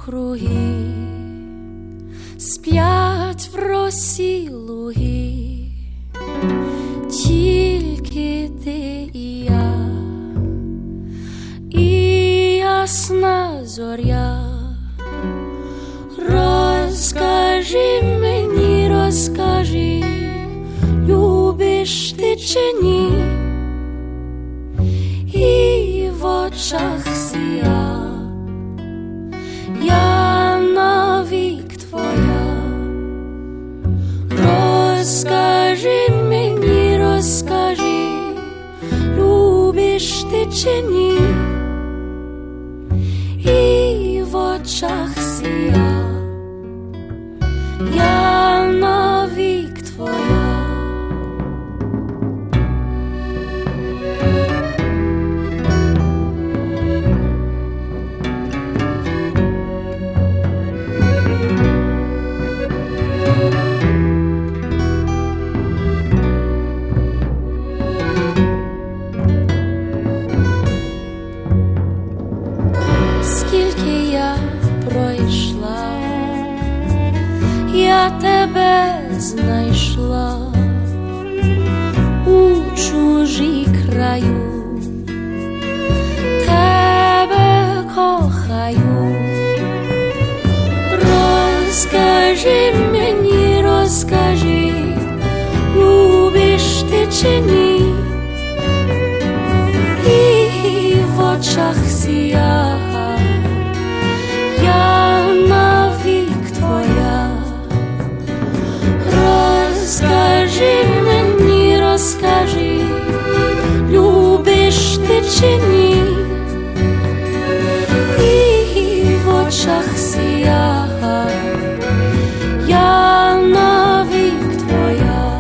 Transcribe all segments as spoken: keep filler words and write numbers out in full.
навкруги, сплять в росі луги, тільки ти і я, і ясна зоря. Розкажи мені, розкажи, любиш ти чи ні, і в очах сія, я навік твоя. Розкажи мені, розкажи, любиш ти чи ні, і в очах сія, я навік твоя. Скільки я пройшла, я тебе знайшла у чужій краю, тебе кохаю. Розкажи мені, розкажи, любиш ти чи ні, і в очах сія, я навік твоя. Розкажи мені, розкажи, любиш ти чи ні, і в очах сія, я навік твоя.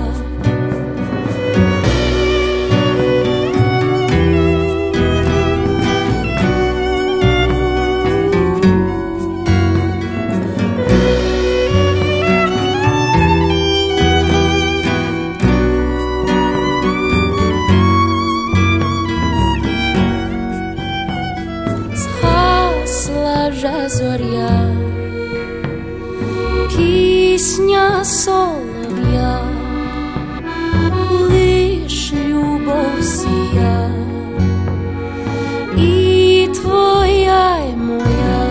Вже зоря, пісня солов'я, лиш любов сія, і твоя, й моя.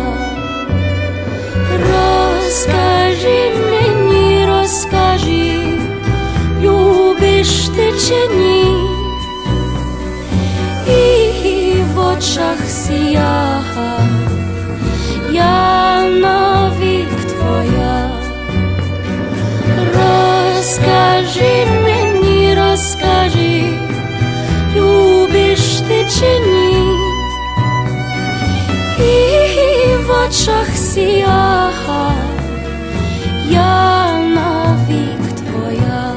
Розкажи мені, розкажи, любиш ти чи ні, і в очах сія, я навік твоя. Розкажи мені, розкажи, любиш ти чи ні, і в очах сія, я навік твоя.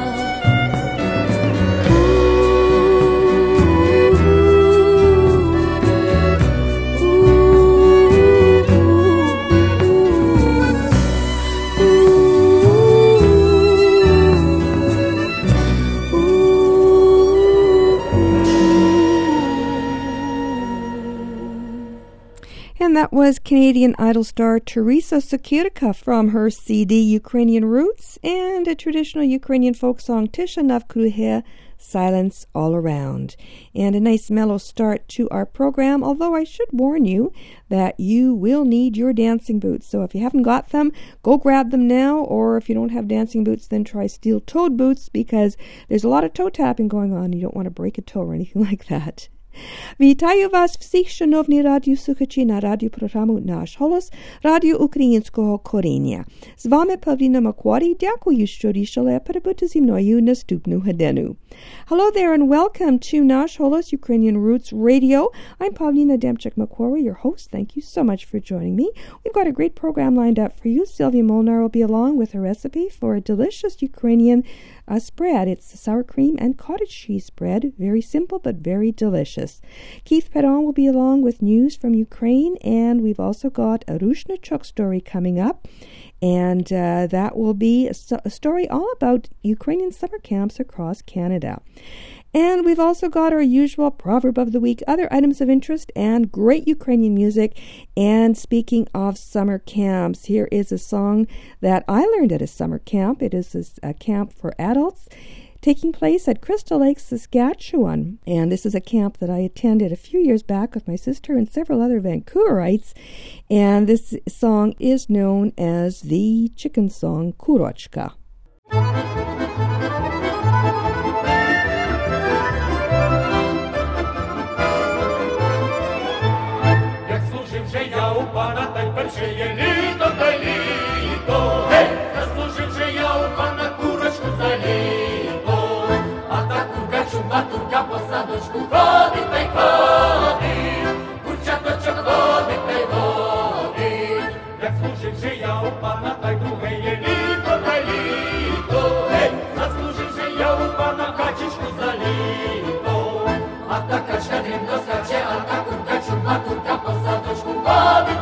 And that was Canadian Idol star Teresa Sukirka from her C D Ukrainian Roots and a traditional Ukrainian folk song Tisha Navkruhe, Silence All Around. And a nice mellow start to our program, although I should warn you that you will need your dancing boots. So if you haven't got them, go grab them now, or if you don't have dancing boots, then try steel-toed boots, because there's a lot of toe tapping going on. You don't want to break a toe or anything like that. Вітаю вас всіх, шановні радіослухачі, на радіопрограму «Наш голос» Радіо Українського коріння. З вами Павліна Макварі. Дякую, що рішили перебути зі мною наступну годину. Hello there and welcome to Наш голос Ukrainian Roots Radio. I'm Pavlina Demchik-Macquarie, your host. Thank you so much for joining me. We've got a great program lined up for you. Sylvia Molnar will be along with a recipe for a delicious Ukrainian uh, spread. It's a sour cream and cottage cheese spread. Very simple but very delicious. Keith Perron will be along with news from Ukraine, and we've also got a Rushnachuk story coming up. And uh, that will be a, a story all about Ukrainian summer camps across Canada. And we've also got our usual Proverb of the Week, other items of interest, and great Ukrainian music. And speaking of summer camps, here is a song that I learned at a summer camp. It is a camp for adults taking place at Crystal Lake, Saskatchewan. And this is a camp that I attended a few years back with my sister and several other Vancouverites. And this song is known as the chicken song, Kurochka. Пана, та й перше є літо, та й літо. Гей! Заслужив же я у пана курочку за літо. А та курка чубатурка по садочку ходить та й ходить. Курчаточок ходить та й ходить. Як служив же я у пана, та й друге є літо, та й літо. Гей! Заслужив же я у пана качечку за літо. А та качка дрібно скаче, а та курка чубатурка по садочку ходить.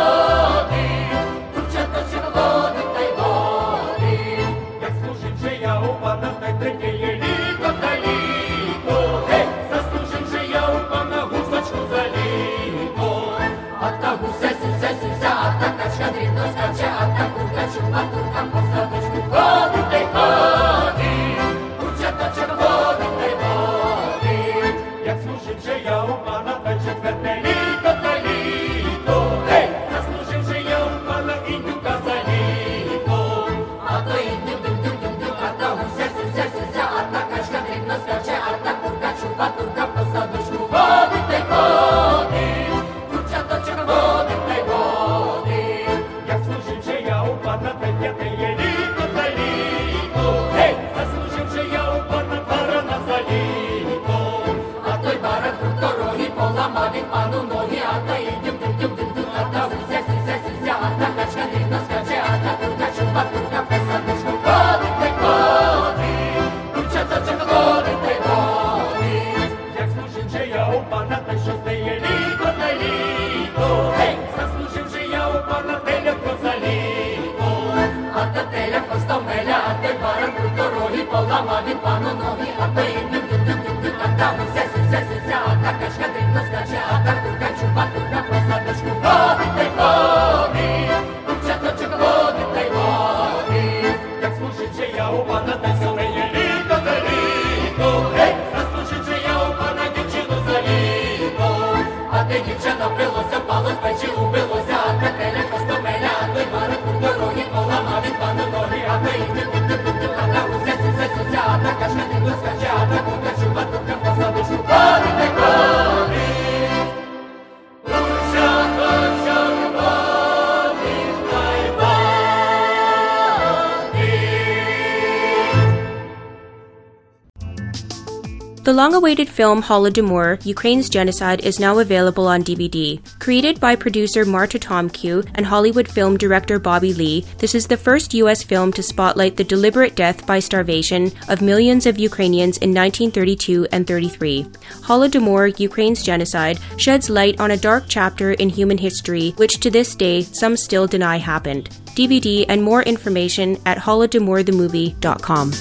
The long-awaited film Holodomor, Ukraine's Genocide, is now available on D V D. Created by producer Marta Tomkiw and Hollywood film director Bobby Lee, this is the first U S film to spotlight the deliberate death by starvation of millions of Ukrainians in nineteen thirty-two and thirty-three. Holodomor, Ukraine's Genocide, sheds light on a dark chapter in human history which to this day some still deny happened. D V D and more information at holodomor the movie dot com.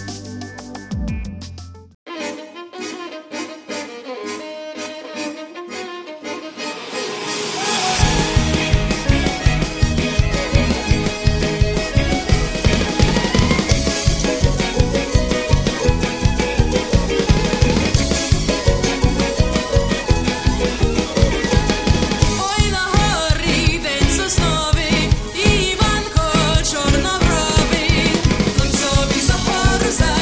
Іванко, чорнобровий, концові Загорза.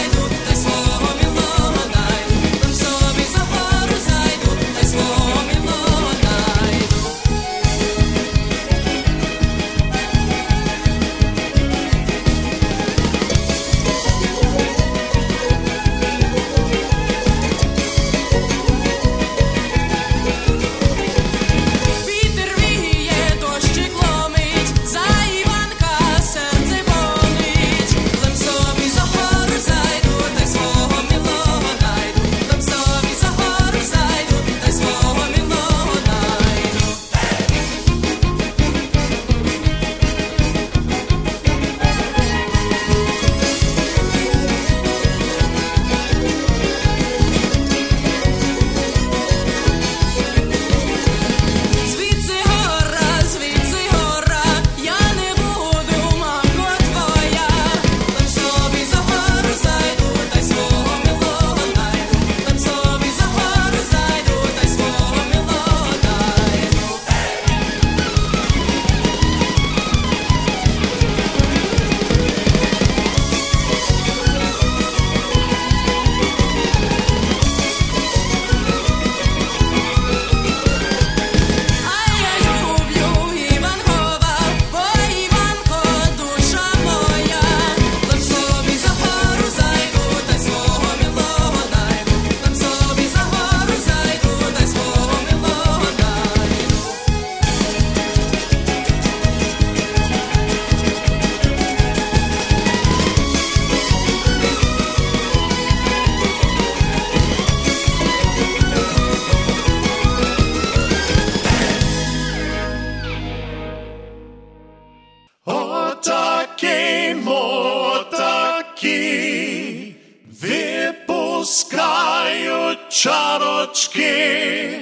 Відпускають чарочки,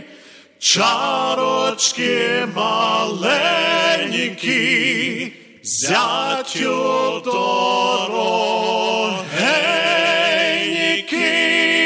чарочки маленькі, зятю дорогенькі.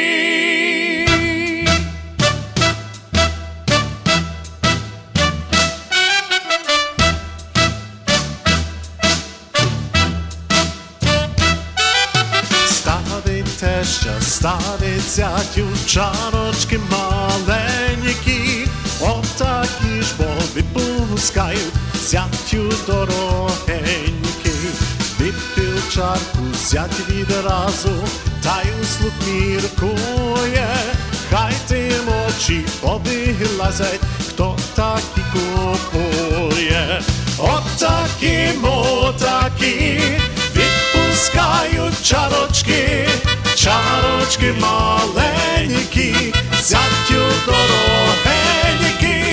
Теща ставить зятю чарочки маленькі, отакі ж бо відпускають зятю дорогенькі. Випив чарку зять відразу, та й услух міркує, хай тим очі повилазять, хто такі купує. Отакі, мотакі, відпускають чарочки, чарочки маленькі, зятю дорогенькі.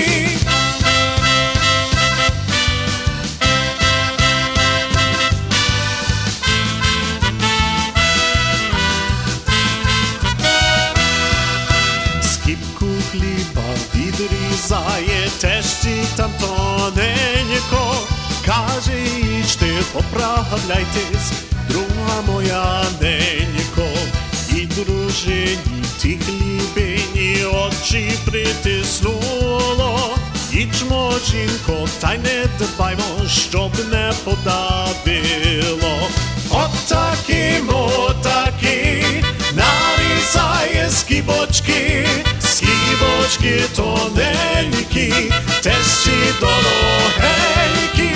Скипку хліба відрізає, тещі там тоненько, каже, їжте, поправляйтесь, друга моя ненько. І дружині ті хлібині очі притиснуло. Їчмо, жінко, та й не дбаймо, щоб не подавило. Отакі, мотакі, нарізає скибочки, скибочки тоненькі, тещі дорогенькі.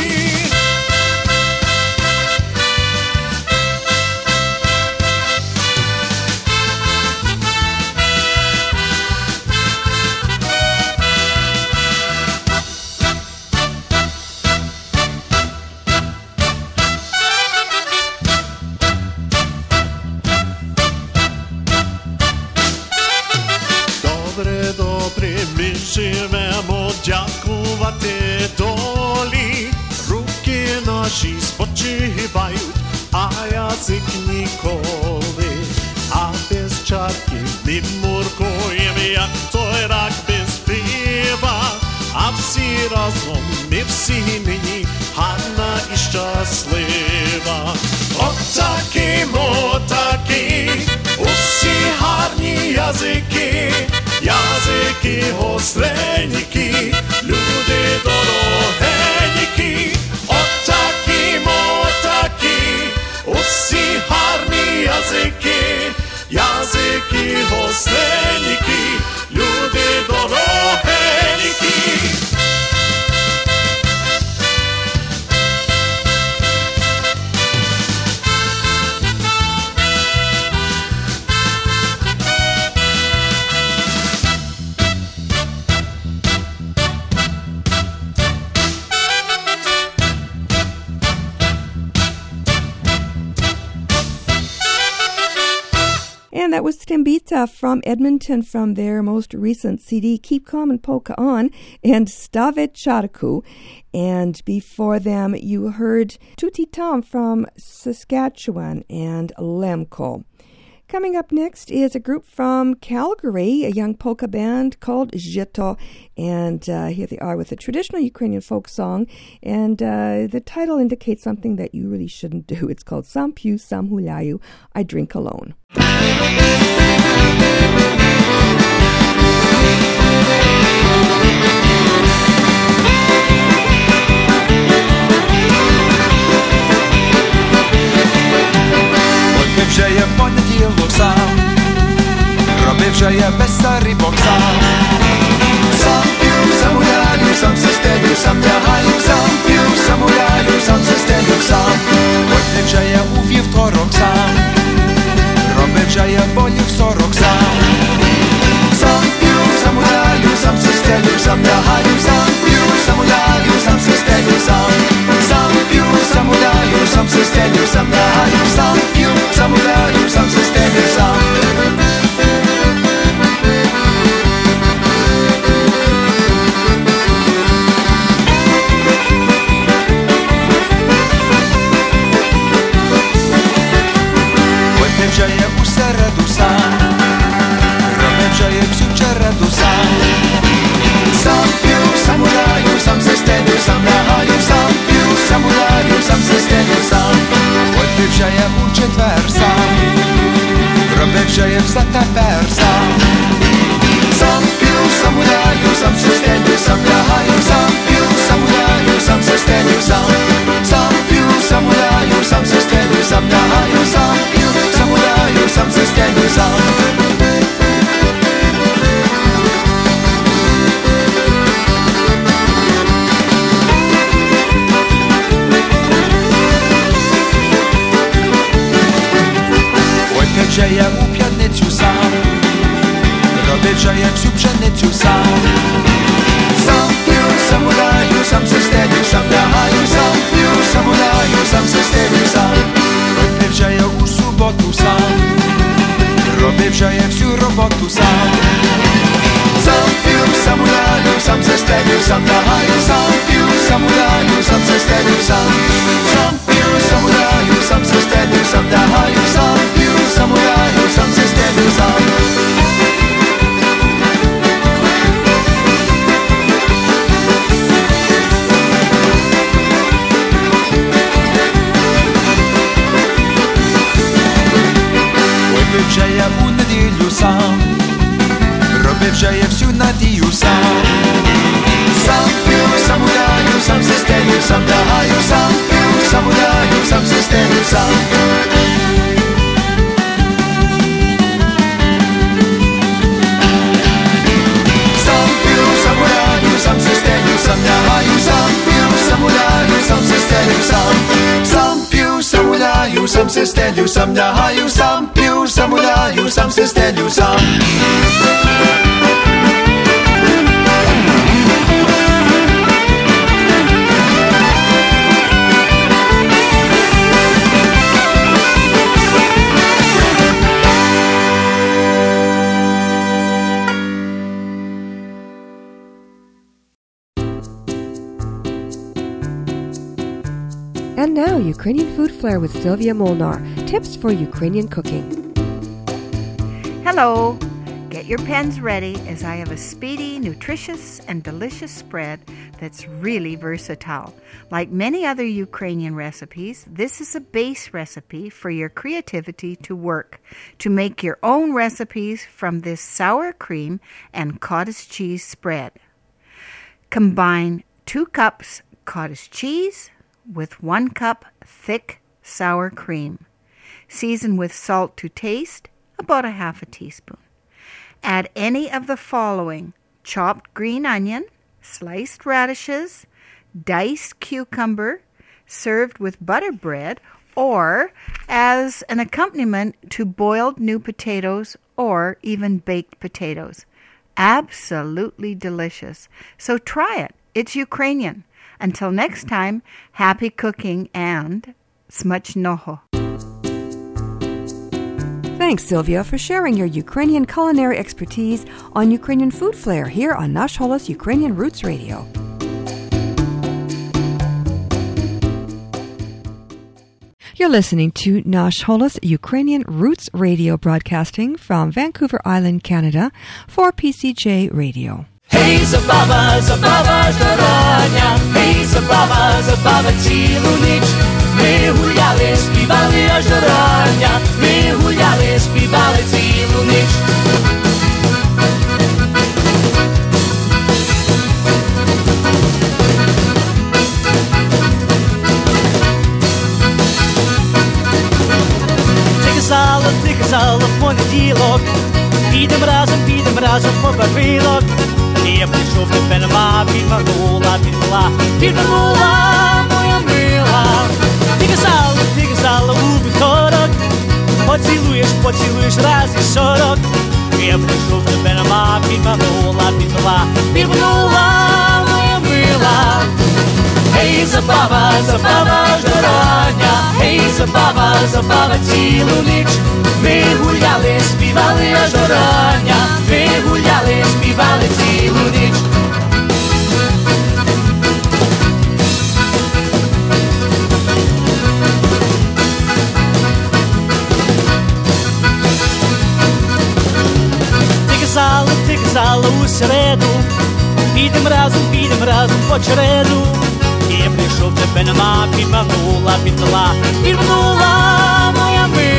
Живемо дякувати долі, руки наші спочивають, а язик ніколи. А без чарки ми муркуємо, як той рак без пива, а всі разом ми всі нині гарна і щаслива. Отакі, мотакі, усі гарні язики, язики гостренькі, люди дорогенькі. Отакі, мотакі, усі гарні язики, язики гостренькі, люди дорогенькі. And that was Timbita from Edmonton from their most recent C D, Keep Calm and Polka On, and Stavit Charku. And before them, you heard Tutti Tom from Saskatchewan and Lemko. Coming up next is a group from Calgary, a young polka band called Zhito, and uh, here they are with a traditional Ukrainian folk song, and uh, the title indicates something that you really shouldn't do. It's called Sam P'yu, Sam Huляю, I Drink Alone. Робив же я в понеділок сам, робив же я без старибок сам. Сам п'ю, сам гуляю, сам се стелю, сам тягаю, сам п'ю, сам гуляю, сам се стелю сам. Робив же я у вівторок сам, робив же я волю в сорок сам. Сам п'ю, сам гуляю, сам се стелю, сам тягаю, сам п'ю, сам гуляю, сам се стелю сам. Сам п'ю, сам гуляю, сам се стелю, сам тягаю, сам п'ю, сам гуляю, сам се стелю сам. Випив же я у середу сам, отверса, робив же я все тепер сам. Сам п'ю, сам гуляю, сам се стелю, сам лягаю, сам п'ю, сам гуляю, сам се стелю, сам. Сам п'ю, сам гуляю, сам се стелю, сам лягаю, сам п'ю, сам гуляю, сам се стелю, сам. Że ja u pianicu sam, robię, że ja wsiu pszenicu sam. Sam pił, sam udaju, sam se stelił, sam dachaju, sam pił, sam udaju, sam se stelił, sam. Robię, że ja u sobotu sam, robię, że ja wsiu robotu sam. Sam pił, sam udaju, sam se stelił, sam dachaju, sam pił, sam udaju, sam se stelił, sam. Sam pił, sam udaju, sam se stelił, sam dachaju, sam pił, sam udaju, sam se stelił, sam. Robię, że ja u nedілю сам, робив, że ja всю надію сам. Сам п'ю, сам гуляю, сам се стелю, сам дагаю, сам п'ю, сам гуляю, сам се стелю, сам. Сам п'ю, сам гуляю, сам се стелю, сам дагаю, сам п'ю, сам гуляю, сам се стелю, сам. Сам п'ю, сам гуляю, сам се стелю, сам дагаю, сам п'ю, сам гуляю, сам се стелю, сам. And now, Ukrainian Food Flair with Sylvia Molnar. Tips for Ukrainian cooking. Hello! Get your pens ready as I have a speedy, nutritious, and delicious spread that's really versatile. Like many other Ukrainian recipes, this is a base recipe for your creativity to work to make your own recipes from this sour cream and cottage cheese spread. Combine two cups cottage cheese with one cup thick sour cream. Season with salt to taste, about a half a teaspoon. Add any of the following: chopped green onion, sliced radishes, diced cucumber, served with butter bread, or as an accompaniment to boiled new potatoes or even baked potatoes. Absolutely delicious. So try it. It's Ukrainian. Until next time, happy cooking and smachnoho. Thanks, Sylvia, for sharing your Ukrainian culinary expertise on Ukrainian Food Flair here on Nash Holos Ukrainian Roots Radio. You're listening to Nash Holos Ukrainian Roots Radio, broadcasting from Vancouver Island, Canada, for P C J Radio. Hey, Zabava, Zabava, Żarania, hey, Zabava, Zabava, цілу ніч. Ми гуляли, співали аж до рання, ми гуляли, співали цілу ніч. Ти казала, ти казала в понеділок, підем разом, підем разом по барвінок. Я прийшов, тебе нема, підманула, підмала, підманула, моя мила. Ти казала, ти казала у вівторок, поцілуєш, поцілуєш раз і сорок. Я прийшов, тебе нема, підманула, підмала, підманула, моя мила. Гей, забава, забава, жарання, гей, забава, забава, цілу ніч. Ми гуляли, співали аж до рання, ми гуляли, співали цілу ніч. Ти казала, ти казала у середу, підем разом, підем разом по череду. Я прийшов, тебе нема, підманула, підмала, підманула, моя мила.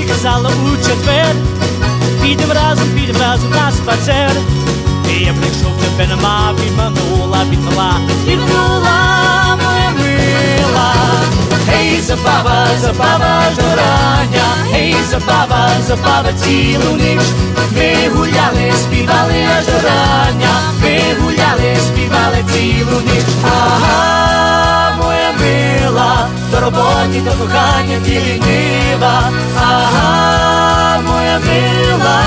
ти казала у четвер, підем разом, підем разом на спацер. І я прийшов, тебе нема, підманула, підмала, підманула, моя мила. Гей, забава, забава ж до рання, гей, забава, забава цілу ніч. Ми гуляли, співали аж до рання, ми гуляли, співали цілу ніч. Ага, моя мила, до роботи, до кохання ти лінива. Ага, моя мила,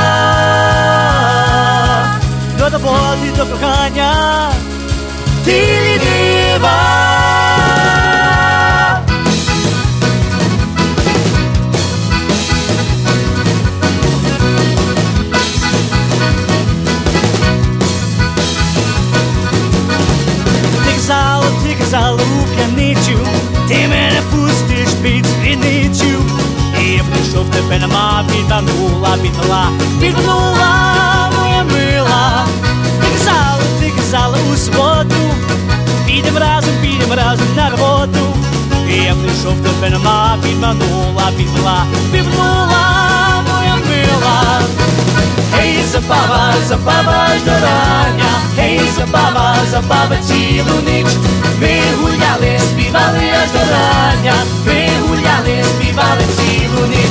до роботи, до кохання ти лінива. Ти казала у п'яницю, ти мене пустиш під спідницю. І я прийшов, тебе нема, підманула, підмала, підманула, моя мила. Ти казала, ти казала у суботу, підем разом, підем разом на роботу. І я прийшов, тебе нема, підманула, підмала, підманула, моя мила. Гей, забава, забава ж до рання, гей, забава, забава цілу ніч. Ми гуляли, співали аж до рання, ми гуляли, співали цілу ніч.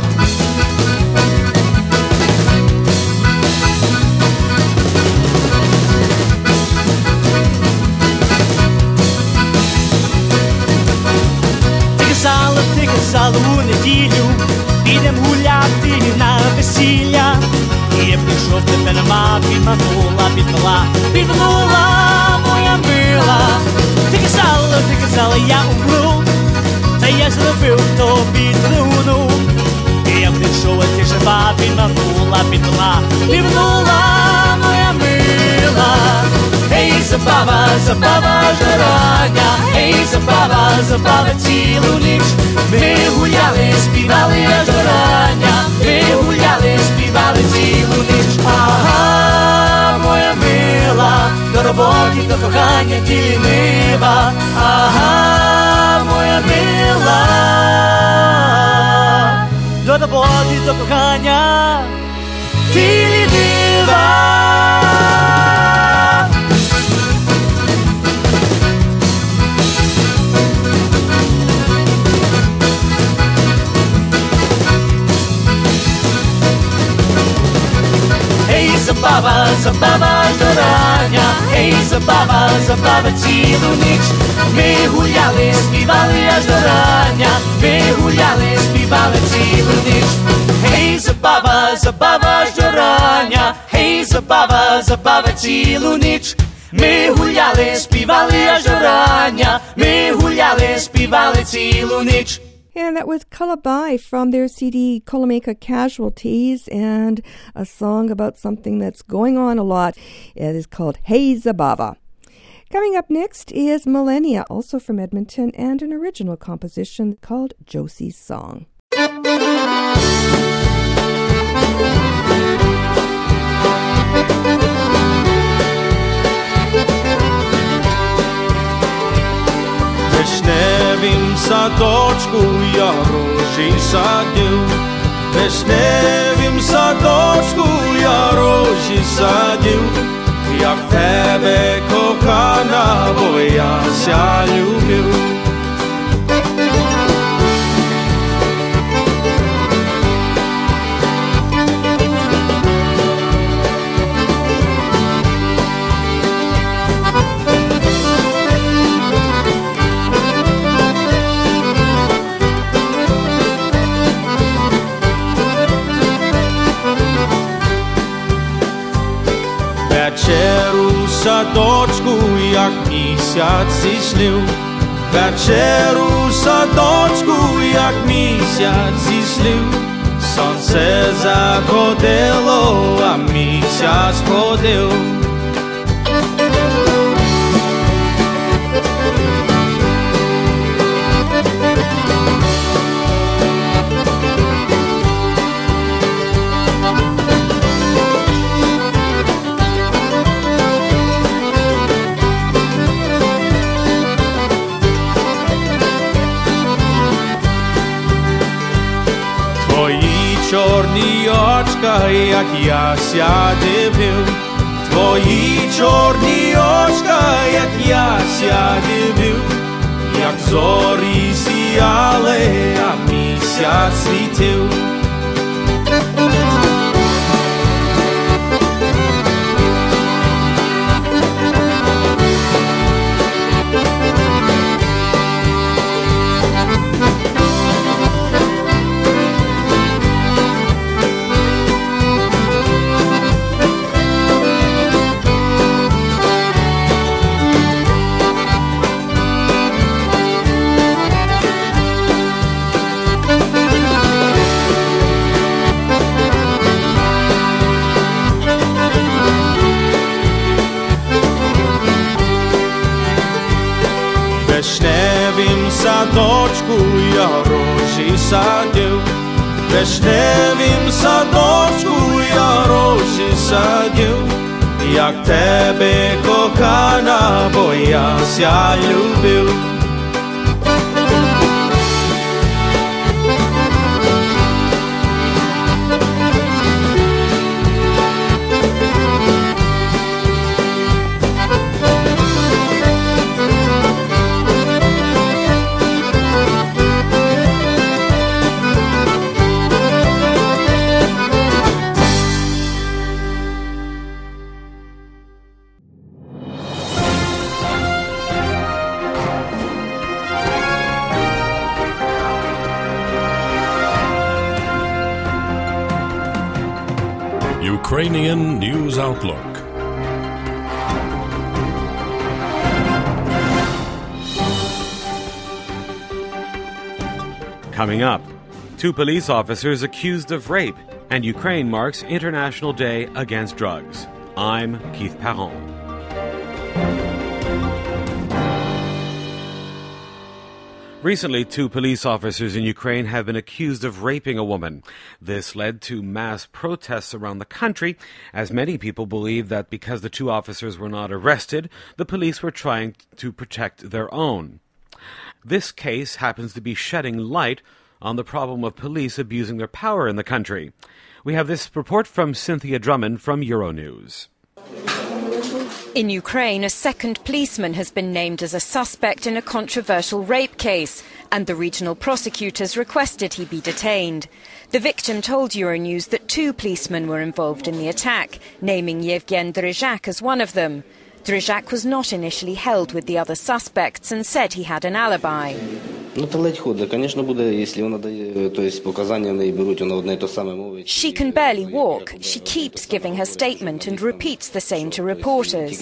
Ти казала, ти казала у неділю, підем гуляти на весілля. І я прийшов, тебе нема, підманула, підмала, підманула, моя мила. Ти казала, ти казала, я умру, та я зробив тобі труну. І я прийшов, а ти жива, підманула, підмала, підманула, моя мила. Ей, забава, забава ж рання, ей, забава, забава цілу ніч. Ми гуляли, співали аж до рання, ми гуляли, співали цілу ніч. Ага, моя мила, до роботи, до кохання ти лінива. Ага, моя мила, до роботи, до кохання ти лінива. Забава, забава до рання, ей, забава, забава цілу ніч. Ми гуляли, співали аж до рання, ми гуляли, співали цілу ніч. Ей, забава, забава аж до рання, ей, забава, забава цілу ніч. Ми гуляли, співали аж до рання, ми гуляли, співали цілу ніч. And that was Calabai from their C D Colomeka Casualties, and a song about something that's going on a lot. It is called Hey Zabava. Coming up next is Millennia, also from Edmonton, and an original composition called Josie's Song. Вишневім садочку я рожі садив, вишневім садочку я рожі садив, як тебе кохана, бо я ся любив. Вечеру в садочку, як місяць зійшлив, вечеру в садочку, як місяць зійшлив, сонце заходило, а місяць ходив. Твої очка, як яся дивив, твої чорні очка, як яся дивив, як зорі сіяли, а місяць світив. Вишневім садочку я рожі садив, вишневім садочку я рожі садив, як тебе, кохана, бо я ся любив. Ukrainian News Outlook. Coming up, two police officers accused of rape, and Ukraine marks International Day Against Drugs. I'm Keith Perron. Recently, two police officers in Ukraine have been accused of raping a woman. This led to mass protests around the country, as many people believe that because the two officers were not arrested, the police were trying to protect their own. This case happens to be shedding light on the problem of police abusing their power in the country. We have this report from Cynthia Drummond from Euronews. In Ukraine, a second policeman has been named as a suspect in a controversial rape case, and the regional prosecutors requested he be detained. The victim told Euronews that two policemen were involved in the attack, naming Yevgen Drizhak as one of them. Drizhak was not initially held with the other suspects and said he had an alibi. She can barely walk. She keeps giving her statement and repeats the same to reporters.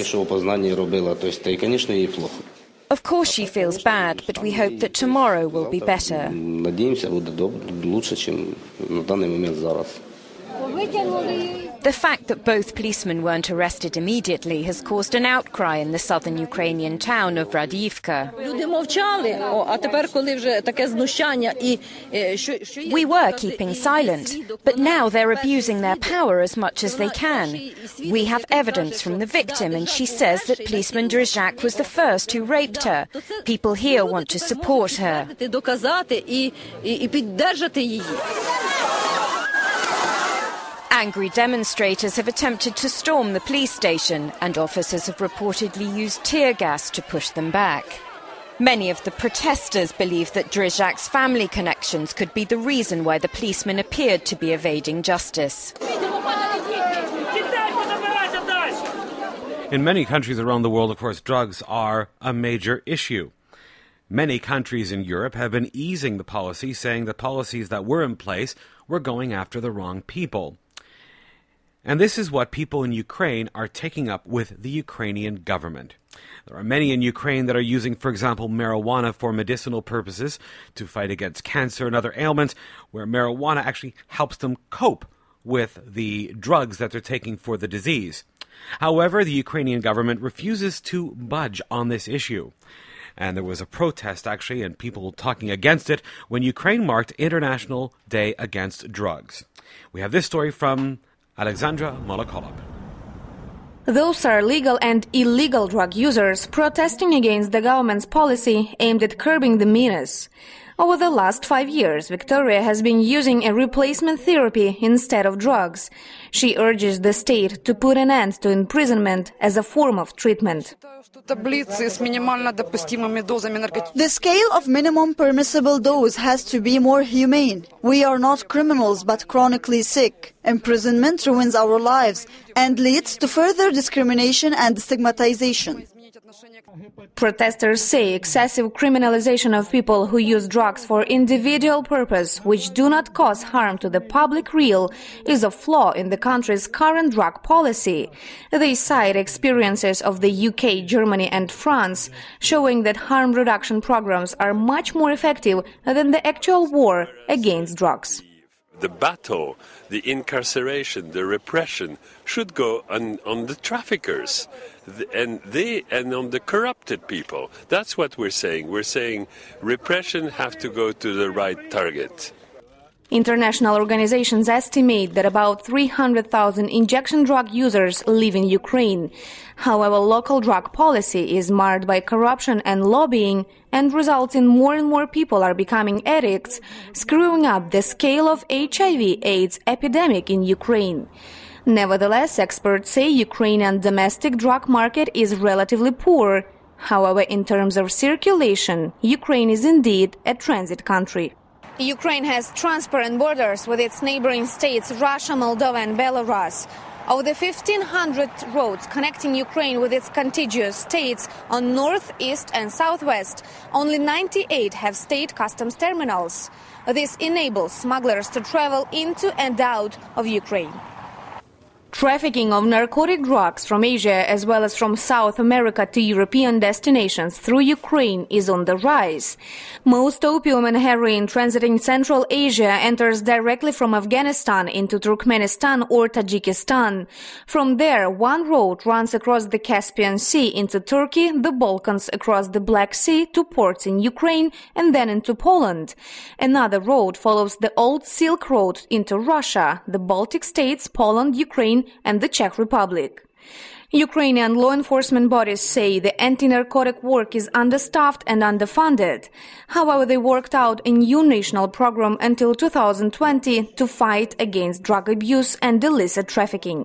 Of course she feels bad, but we hope that tomorrow will be better. The fact that both policemen weren't arrested immediately has caused an outcry in the southern Ukrainian town of Radivka. We were keeping silent, but now they're abusing their power as much as they can. We have evidence from the victim, and she says that policeman Drizhak was the first who raped her. People here want to support her. Angry demonstrators have attempted to storm the police station, and officers have reportedly used tear gas to push them back. Many of the protesters believe that Drizhak's family connections could be the reason why the policeman appeared to be evading justice. In many countries around the world, of course, drugs are a major issue. Many countries in Europe have been easing the policy, saying the policies that were in place were going after the wrong people. And this is what people in Ukraine are taking up with the Ukrainian government. There are many in Ukraine that are using, for example, marijuana for medicinal purposes to fight against cancer and other ailments, where marijuana actually helps them cope with the drugs that they're taking for the disease. However, the Ukrainian government refuses to budge on this issue. And there was a protest, actually, and people talking against it when Ukraine marked International Day Against Drugs. We have this story from Alexandra Molokolov. Those are legal and illegal drug users protesting against the government's policy aimed at curbing the menace. Over the last five years, Victoria has been using a replacement therapy instead of drugs. She urges the state to put an end to imprisonment as a form of treatment. The scale of minimum permissible dose has to be more humane. We are not criminals but chronically sick. Imprisonment ruins our lives and leads to further discrimination and stigmatization. Protesters say excessive criminalization of people who use drugs for individual purpose, which do not cause harm to the public real, is a flaw in the country's current drug policy. They cite experiences of the U K, Germany and France, showing that harm reduction programs are much more effective than the actual war against drugs. The battle, the incarceration, the repression should go on, on the traffickers and they and on the corrupted people. That's what we're saying. We're saying repression have to go to the right target. International organizations estimate that about three hundred thousand injection drug users live in Ukraine. However, local drug policy is marred by corruption and lobbying and results in more and more people are becoming addicts, screwing up the scale of H I V AIDS epidemic in Ukraine. Nevertheless, experts say Ukrainian domestic drug market is relatively poor. However, in terms of circulation, Ukraine is indeed a transit country. Ukraine has transparent borders with its neighboring states Russia, Moldova and Belarus. Of the fifteen hundred roads connecting Ukraine with its contiguous states on north, east and southwest, only ninety-eight have state customs terminals. This enables smugglers to travel into and out of Ukraine. Trafficking of narcotic drugs from Asia as well as from South America to European destinations through Ukraine is on the rise. Most opium and heroin transiting Central Asia enters directly from Afghanistan into Turkmenistan or Tajikistan. From there, one road runs across the Caspian Sea into Turkey, the Balkans across the Black Sea to ports in Ukraine and then into Poland. Another road follows the old Silk Road into Russia, the Baltic states, Poland, Ukraine and the Czech Republic. Ukrainian law enforcement bodies say the anti-narcotic work is understaffed and underfunded. However, they worked out a new national program until two thousand twenty to fight against drug abuse and illicit trafficking.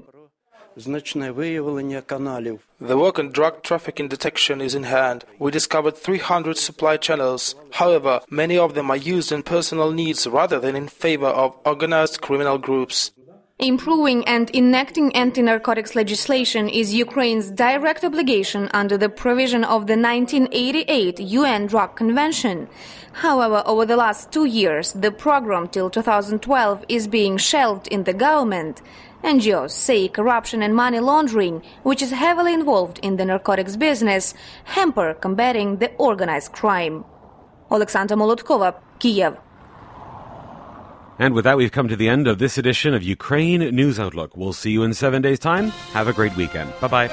The work on drug trafficking detection is in hand. We discovered three hundred supply channels. However, many of them are used in personal needs rather than in favor of organized criminal groups. Improving and enacting anti-narcotics legislation is Ukraine's direct obligation under the provision of the nineteen eighty-eight U N Drug Convention. However, over the last two years, the program till two thousand twelve is being shelved in the government. N G Os say corruption and money laundering, which is heavily involved in the narcotics business, hamper combating the organized crime. Alexandra Molotkova, Kiev. And with that, we've come to the end of this edition of Ukraine News Outlook. We'll see you in seven days' time. Have a great weekend. Bye-bye.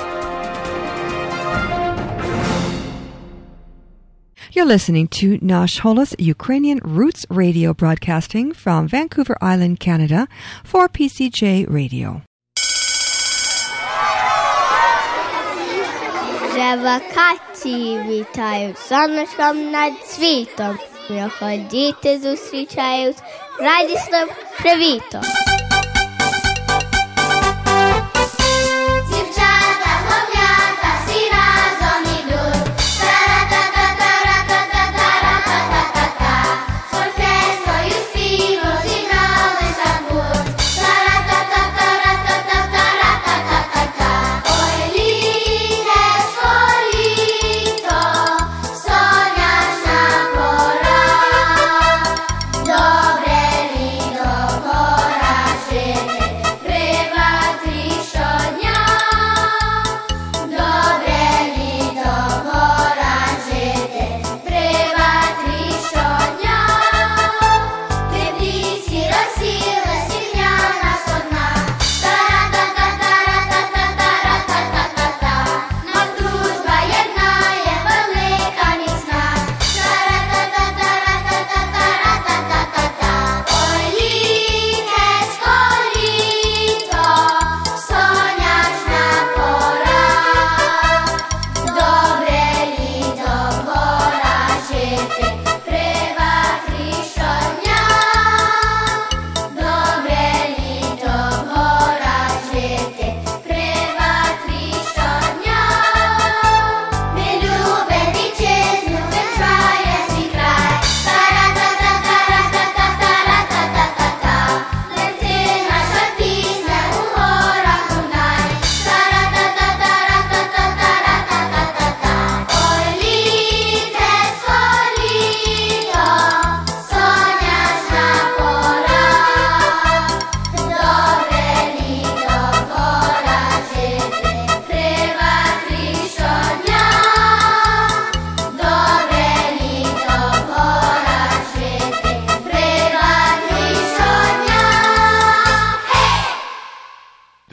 You're listening to Nash Holos Ukrainian Roots Radio broadcasting from Vancouver Island, Canada for P C J Radio. Ревакації вітають сонечком над світом. Його діти зустрічають радісним привітом. Дівчата, хлоп'ята, всі разом ідуть. Тара-та-та-та-ра-та-та-та-ра-та-та-та-та. З оркестрою співу зігралися в гурт. Тара-та-та-та-ра-та-та-та-ра-та-та-та-та. Ой, літечко, літо, сонячна пора. Добре літо, пора.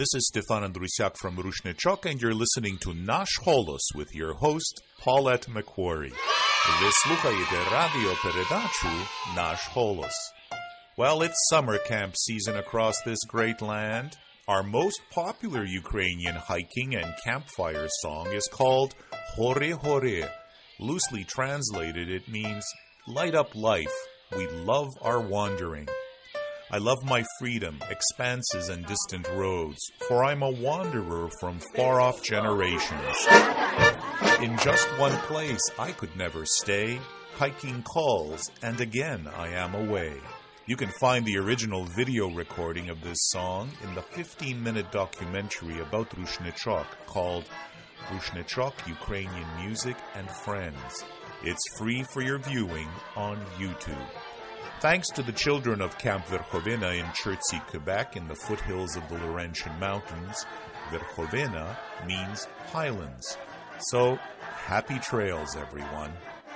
This is Stefan Andrusiak from Rushnechok, and you're listening to Nash Holos with your host, Paulette McQuarrie. Ви слухаєте радіопередачу Nash Holos. Well, it's summer camp season across this great land. Our most popular Ukrainian hiking and campfire song is called Hore Hore. Loosely translated, it means light up life. We love our wandering. I love my freedom, expanses, and distant roads, for I'm a wanderer from far-off generations. In just one place I could never stay, hiking calls, and again I am away. You can find the original video recording of this song in the fifteen-minute documentary about Rushnechok called Rushnechok, Ukrainian Music and Friends. It's free for your viewing on YouTube. Thanks to the children of Camp Verkhovena in Chertsey, Quebec, in the foothills of the Laurentian Mountains, Verkhovena means highlands. So, happy trails, everyone.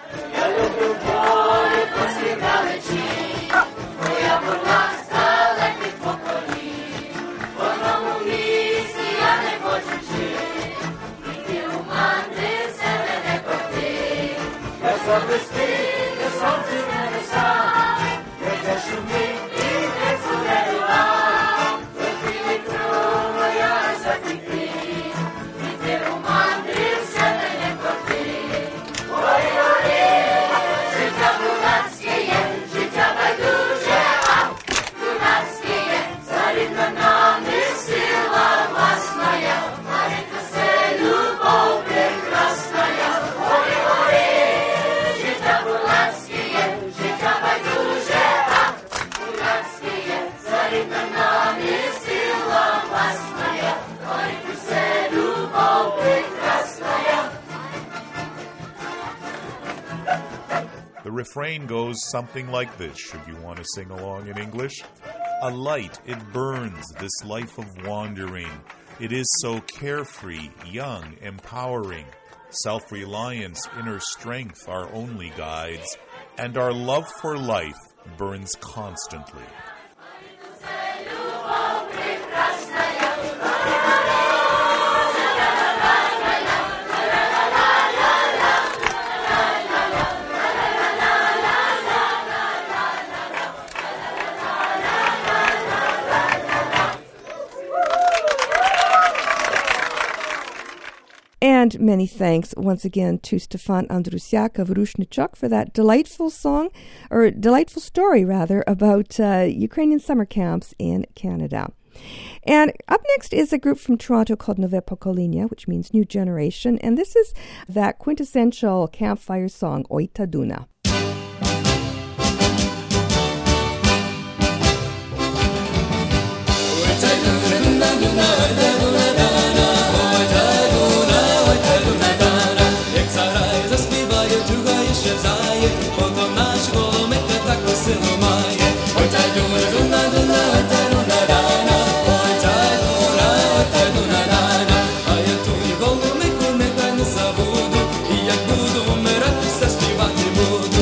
The refrain goes something like this, should you want to sing along in English. A light, it burns, this life of wandering. It is so carefree, young, empowering. Self-reliance, inner strength are only guides, and our love for life burns constantly. And many thanks once again to Stefan Andrusiak of Rushnechok for that delightful song, or delightful story rather, about uh, Ukrainian summer camps in Canada. And up next is a group from Toronto called Nove Pokolenia, which means new generation, and this is that quintessential campfire song, Oi Taduna. Як буду вмирати, все співати буду.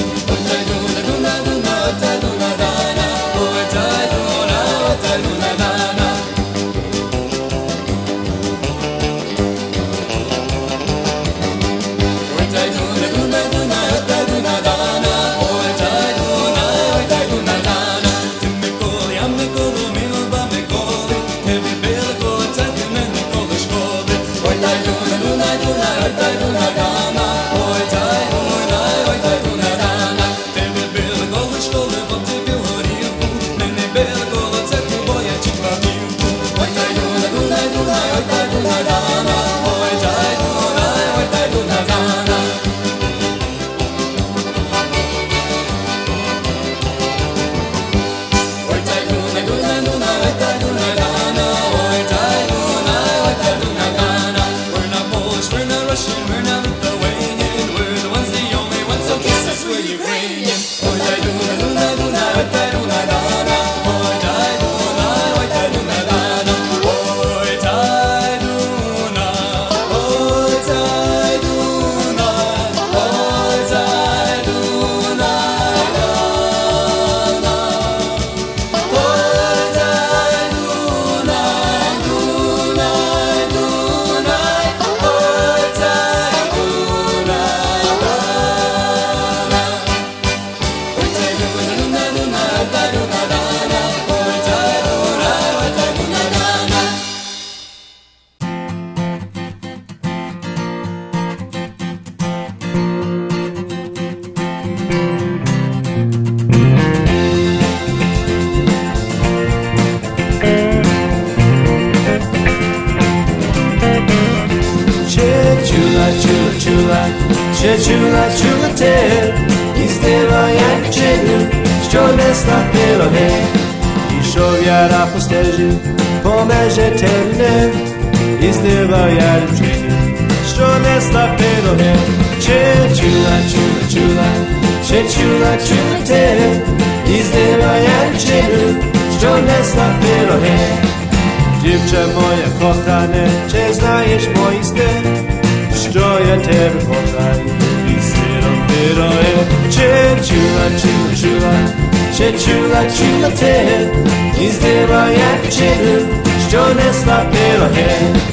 Ще чула, чула те, і співає вчителю, що несла пироги. Ішов я на постежі, помеже темне, і співає вчителю, що несла пироги. Ще чула, чула, чула, ще чула, чула те, і співає вчителю, що несла пироги. Дівче моє кохане, чи знаєш мої сни, що я тебе кохаю, і сиром пироги. Чи чула, чула, чула, чи чула, чула те, і співає вчителю, що несла пироги.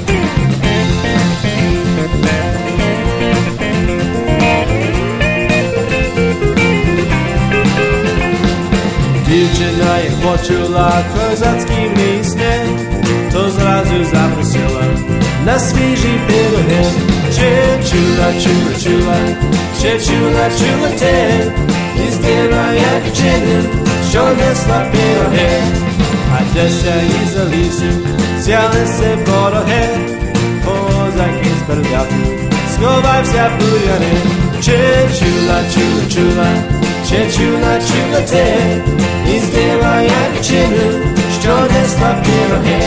Дівчина, як почула козацькі місні, то зразу запросила на свіжі пироги. Чи чула, чула, чула, чи чула, чула те, і співає вчителю, що несла пироги. А деся із лісу взялися вороги, козак із переляку сховався бур'янин. Чи чула, чула, чула, чи чула, чула те, і співає вчителю, що несла пироги.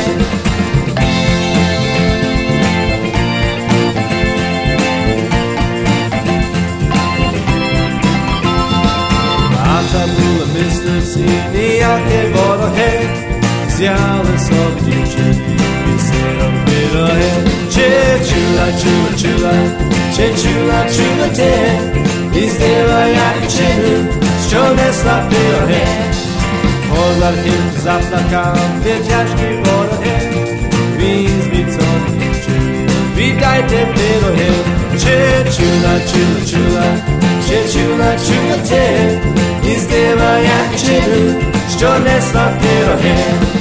А та була мисливці, ніякі вороги, взяли собі дівчині і сиром пироги. Чи чула, чула, чула, чи чула, чула те, і співає вчителю, що несла пироги. Козак заплакав від тяжкі вороги, візьміть собі дівчині, віддайте пироги. Чи чула, чула, чула, чи чула, чула те, і співає вчителю, що несла пироги.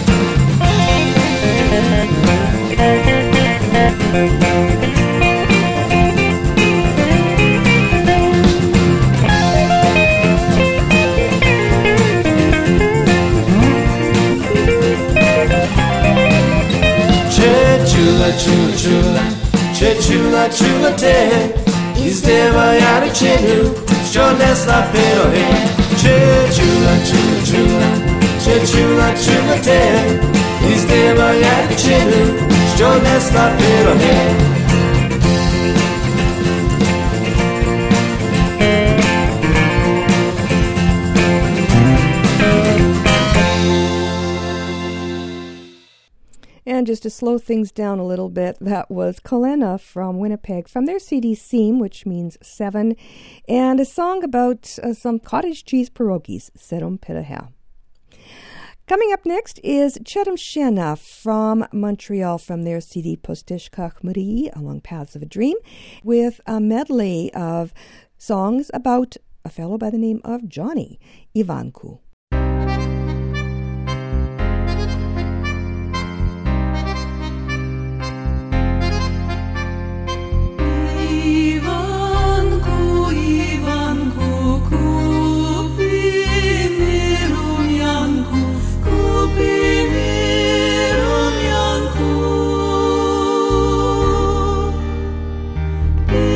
Чула, чула, чула, чи чула, чула те, і співає вчителю, що несла пироги. Чи чула, чула, чула, чи чула, чула те, і співає вчителю, що несла пироги. And just to slow things down a little bit, that was Kalena from Winnipeg, from their C D Seam, which means seven, and a song about uh, some cottage cheese pierogies, Serum Piraha. Coming up next is Chetam Shena from Montreal, from their C D Postishkach Marie, Along Paths of a Dream, with a medley of songs about a fellow by the name of Johnny Ivanku.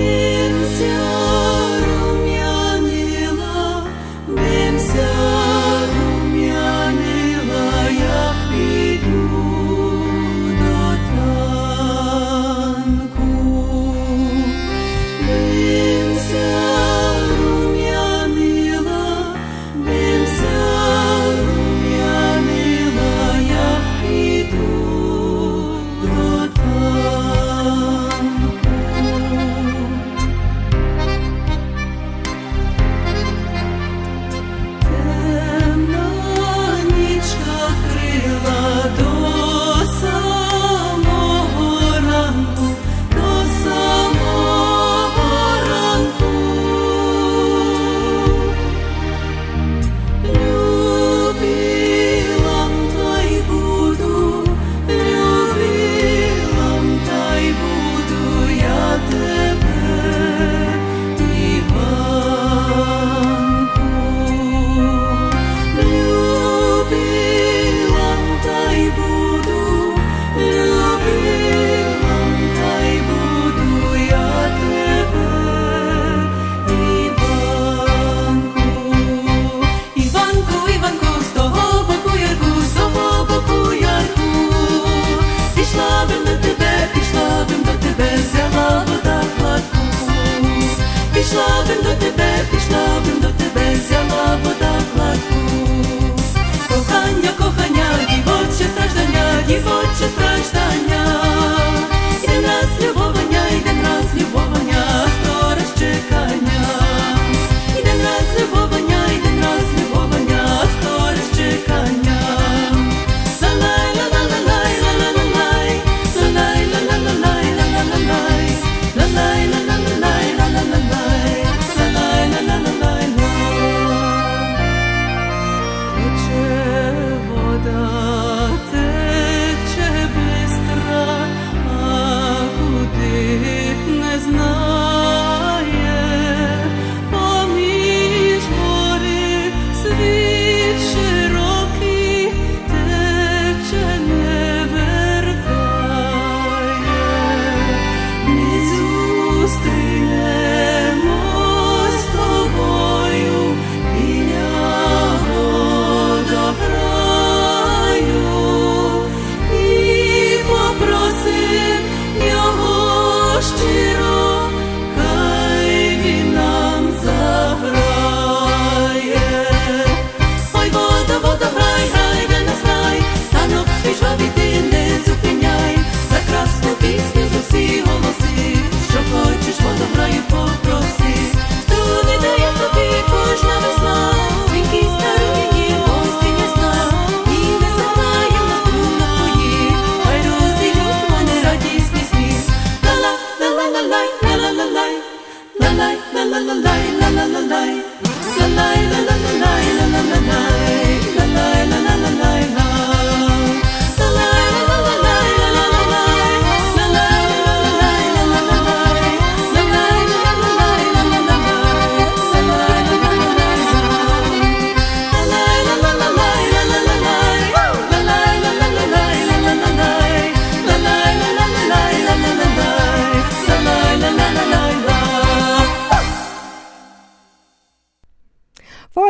Rumjanila, bim se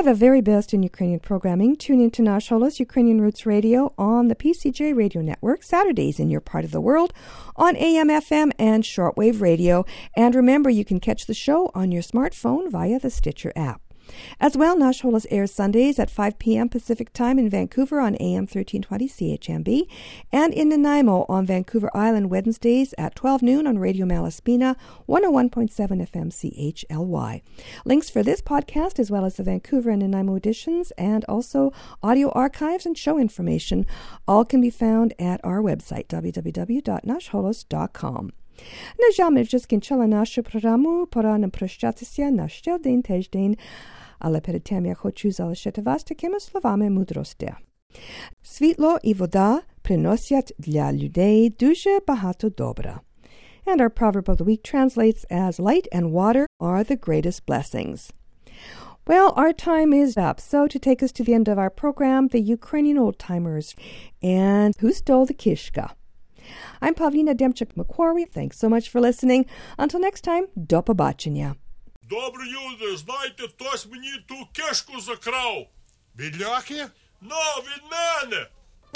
the very best in Ukrainian programming. Tune in to Nash Holos Ukrainian Roots Radio on the P C J Radio Network, Saturdays in your part of the world, on A M F M and shortwave radio. And remember, you can catch the show on your smartphone via the Stitcher app. As well, Nash Holos airs Sundays at five p.m. Pacific Time in Vancouver on A M thirteen twenty C H M B, and in Nanaimo on Vancouver Island Wednesdays at twelve noon on Radio Malaspina, one oh one point seven F M C H L Y. Links for this podcast, as well as the Vancouver and Nanaimo editions, and also audio archives and show information, all can be found at our website, w w w dot nash holos dot com. На жаль, ми вже скінчили нашу програму, пора нам прощатися на ще один тиждень, але перед тим я хочу залишити вас такими словами мудрості. Світло і вода приносять для людей дуже багато добра. And our proverb of the week translates as light and water are the greatest blessings. Well, our time is up, so to take us to the end of our program, the Ukrainian old-timers and Who Stole the Kishka. I'm Pavlina Demchuk-Macquarie. Thanks so much for listening. Until next time, до побачення. Добрі люди, знаєте, хтось мені ту кишку закрав. Від ляхи? Ну, від мене.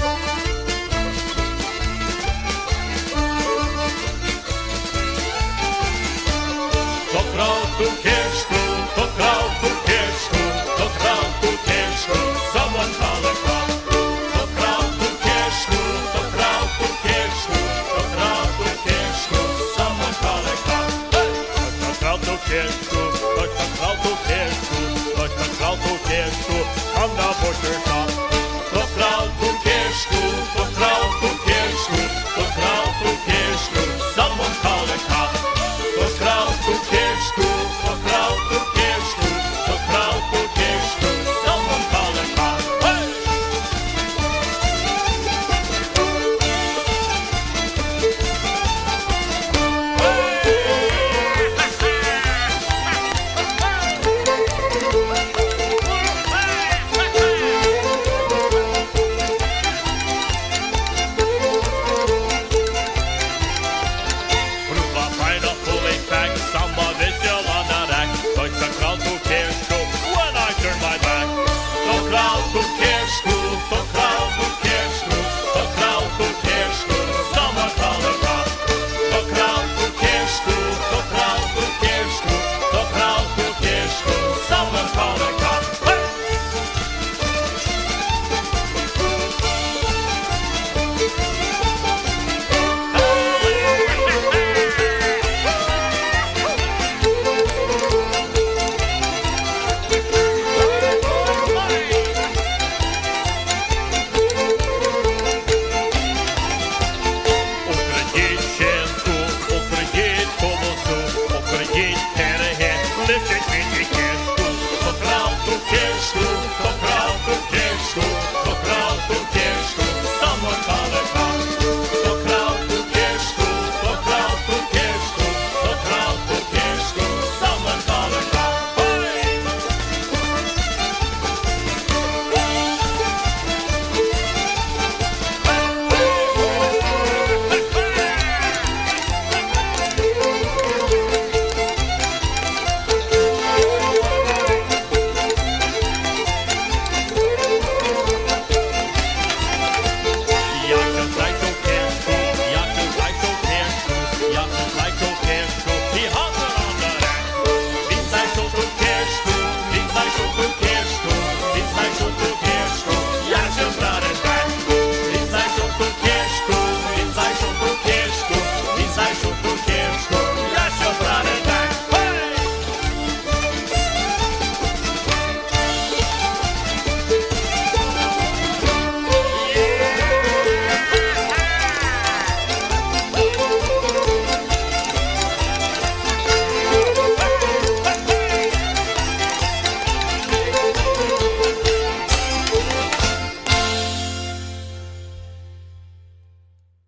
Хто крав ту кишку, хто крав ту кишку, хто крав ту кишку, замочали хат. Хто крав ту кишку, хто крав ту кишку, хто крав ту кишку, замочали хат. Хто крав ту кишку, хто крав ту кишку, хто крав ту кишку,